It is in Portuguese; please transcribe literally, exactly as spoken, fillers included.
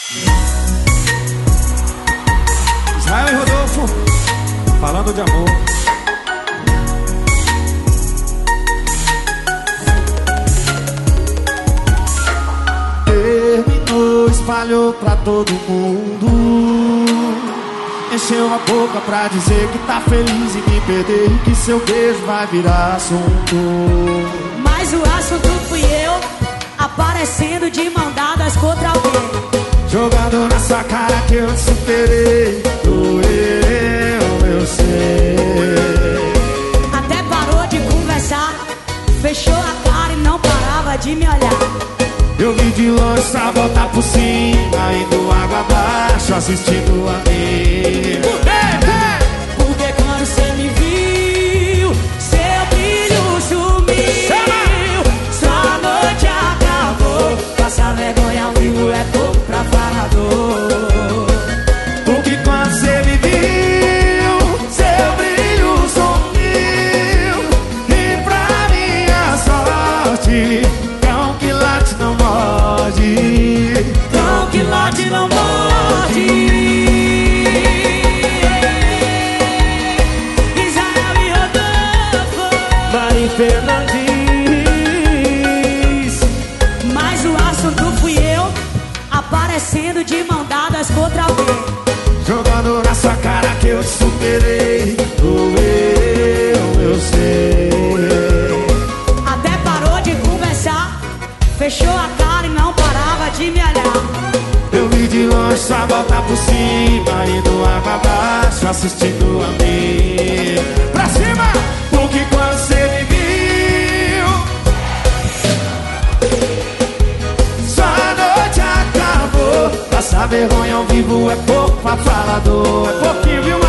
Israel e Rodolfo, falando de amor. Terminou, espalhou pra todo mundo. Encheu a boca pra dizer que tá feliz em me perder e que seu beijo vai virar assunto. Mas o assunto fui eu, aparecendo de mão dadas contra alguém, jogando na sua cara que eu te superei. Doeu, eu sei. Até parou de conversar, fechou a cara e não parava de me olhar. Eu vi de longe só voltar por cima, indo água abaixo, assistindo a mim. Porque quando cê me viu, seu brilho sumiu. Sua noite acabou, passar vergonha ao vivo é pouco pra falador. Porque quando cê me viu, seu brilho sumiu. E pra minha sorte, cão que late não morde. Cão que late não morde. Israel e Rodolfo, Mari Fernandes. mas o assunto fui eu, aparecendo de mão dadas contra alguém, Jogando na sua cara que eu te superei. Doeu, eu sei. até parou de conversar, fechou a cara e não parava de me olhar. Eu vi de longe só voltar por cima, indo água abaixo, assistindo a mim. Pra cima! Porque quando você me viu, sua noite acabou. Passar vergonha ao vivo é pouco pra falador. É pouquinho, viu?